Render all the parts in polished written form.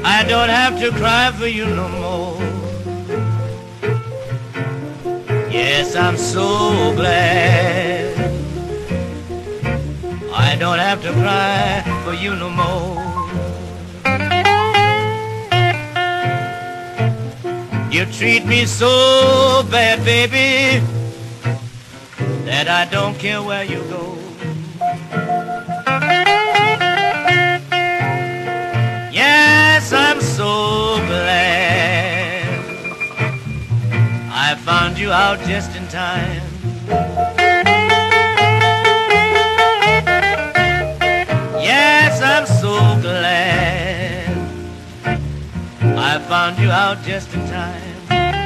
I don't have to cry for you no more. Yes, I'm so glad I don't have to cry for you no more. You treat me so bad, baby, that I don't care where you go. Yes, I'm so glad I found you out just in time. Yes, I'm so glad I found you out just in time.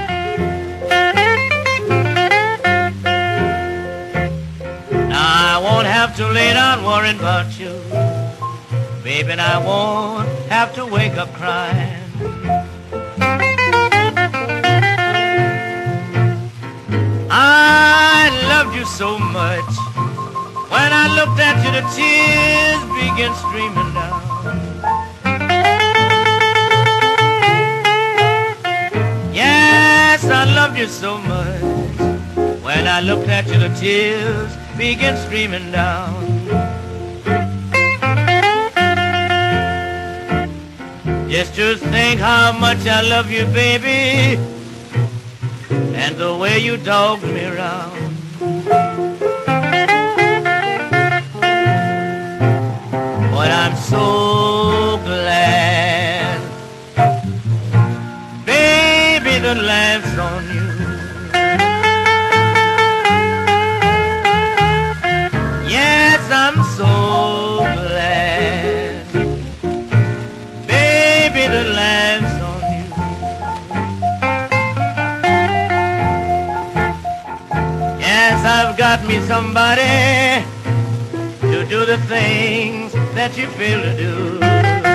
Now I won't have to lay down worrying about you, baby, and I won't have to wake up crying. I loved you so much. When I looked at you, the tears began streaming down. Yes, I loved you so much. When I looked at you, the tears began streaming down. Just to think how much I love you, baby, and the way you dogged me around. But I'm so glad, baby, the laugh's on you. Yes, I'm so glad, baby, the laugh's on you. Yes, I've got me somebody to do the things that you fail to do.